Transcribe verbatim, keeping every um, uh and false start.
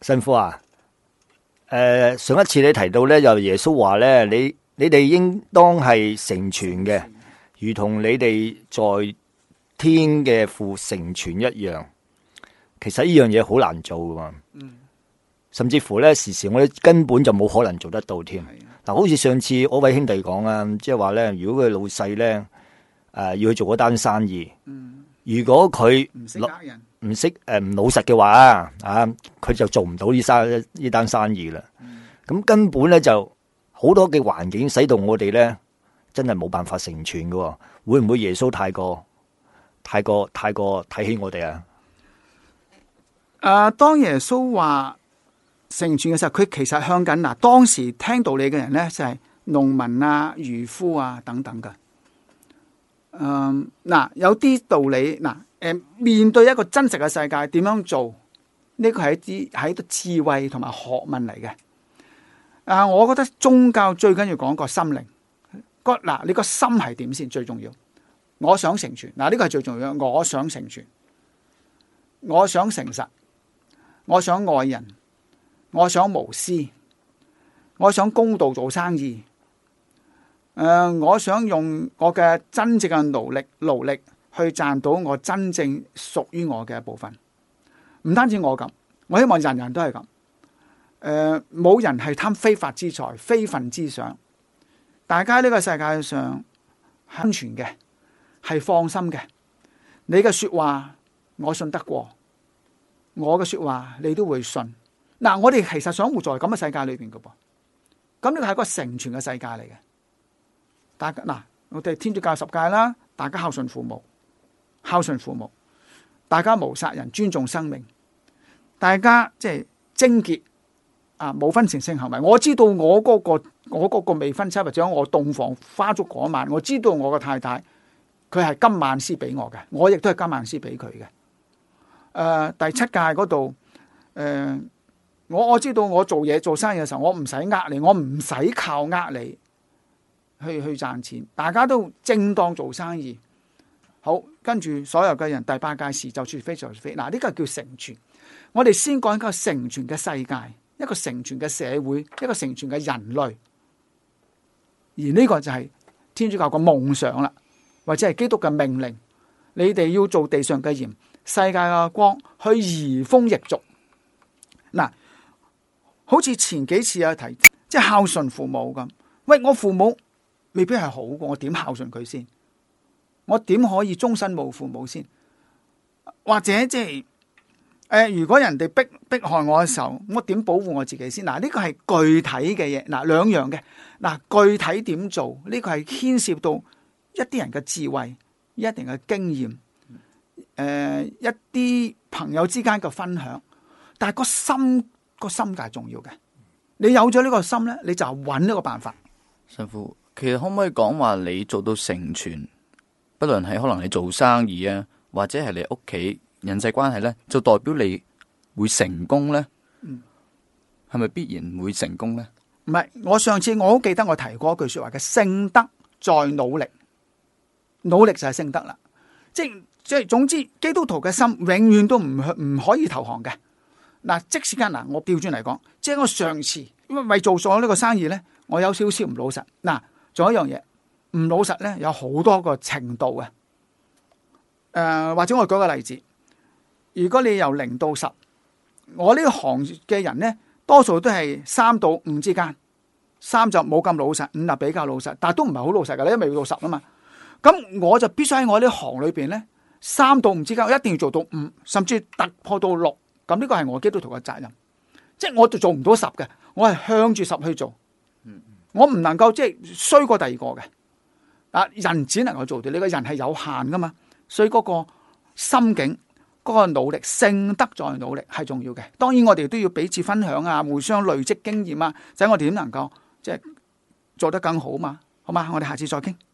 神父啊，誒、呃，上一次你提到咧，就耶穌話咧，你你哋應當係成全嘅，如同你哋在天嘅父成全一樣。其實呢樣嘢好難做噶嘛，嗯、甚至乎咧時時我哋根本就冇可能做得到添。嗱，好似上次嗰位兄弟講啊，即係話咧，如果佢老細咧，誒、呃、要去做嗰單生意，嗯、如果佢唔識呃人，唔識誒唔老實嘅話啊，啊，佢就做唔到呢生呢單生意啦。咁、嗯、根本咧就好多嘅環境使到我哋咧，真係冇辦法成全㗎。會唔會耶穌太過太過太過睇起我哋啊？ 誒、呃，當耶穌話成全嘅時候，佢其實向緊嗱，當時聽道理嘅人咧就係、是、農民啊、漁夫啊等等嘅。嗯，嗱，有啲道理嗱，誒、呃，面對一個真實嘅世界，點樣做？呢個係一啲係一啲智慧同埋學問嚟嘅。啊、呃，我覺得宗教最緊要講個心靈，個嗱，你個心係點先最重要。我想成全，嗱、呃，呢個係最重要。我想成全，我想誠實，我想愛人，我想無私，我想公道做生意。誒、呃，我想用我嘅真正嘅努力，勞力去賺到我真正屬於我嘅一部分。唔單止我咁，我希望人人都係咁。誒、呃，冇人係貪非法之財、非分之想。大家呢個世界上安全嘅，係放心嘅。你嘅說話我信得過，我嘅說話你都會信。嗱，我哋其實想活在咁嘅世界裏邊嘅噃。咁呢個係一個成全嘅世界嚟嘅。大家嗱，我哋天主教十戒啦，大家孝順父母，孝順父母，大家無殺人，尊重生命，大家即係貞潔啊，冇婚前性行為。我知道我嗰個我嗰個未婚妻或者我洞房花燭嗰晚，我知道我個太太佢係今晚先俾我嘅，我亦都係今晚先俾佢嘅。誒、呃，第七戒嗰度，誒、呃，我我知道我做嘢做生意嘅時候，我唔使呃你，我唔使靠呃你。去去賺錢，大家都正當做生意。好，跟住所有嘅人，第八戒是就說非就是非。嗱，呢個叫成全。我哋先講一個成全嘅世界，一個成全嘅社會，一個成全嘅人類。而呢個就係天主教嘅夢想啦，或者係基督嘅命令。你哋要做地上嘅鹽，世界嘅光，去移風易俗。嗱，好似前幾次有提，即係孝順父母咁。喂，我父母未必係好嘅，我點孝順佢先？我點可以終身冇父母先？或者即係誒，如果人哋逼迫害我嘅時候，我點保護我自己先？嗱，呢個係具體嘅嘢，嗱，兩樣嘅。嗱，具體點做？呢個係牽涉到一啲人嘅智慧、一定嘅經驗，誒、呃，一啲朋友之間嘅分享。但係個心個心界係重要嘅。你有咗呢個心咧，你就揾呢個辦法。 神父，其實可唔可以講話你做到成全，不論係可能你做生意啊，或者係你屋企人際關係咧，就代表你會成功咧？嗯，係咪必然會成功咧？ 唔係，我上次我好記得我提過一句說話嘅，聖德在努力，努力就係聖德啦。即係即係，總之基督徒嘅心永遠都唔唔可以投降嘅。嗱，即使間嗱，我調轉嚟講，即係我上次因為為做咗呢個生意咧。我有少少唔老實，嗱，仲有一樣嘢唔老實咧，有好多個程度嘅。誒、呃，或者我舉個例子，如果你由零到十，我呢個行嘅人咧，多數都係三到五之間，三就冇咁老實，五就比較老實，但係都唔係好老實噶，你因為要到十啊嘛。咁我就必須喺我呢行裏邊咧，三到五之間，我一定要做到五，甚至突破到六。咁呢個係我基督徒嘅責任，即係我就做唔到十嘅，我係向住十去做。我唔能夠即係衰過第二個嘅，啊，人只能夠做到，你個人係有限噶嘛，所以嗰個心境、嗰個努力、聖德在努力係重要嘅。當然我哋都要彼此分享啊，互相累積經驗啊，就係我哋點能夠即係做得更好嘛，好嘛？我哋下次再傾。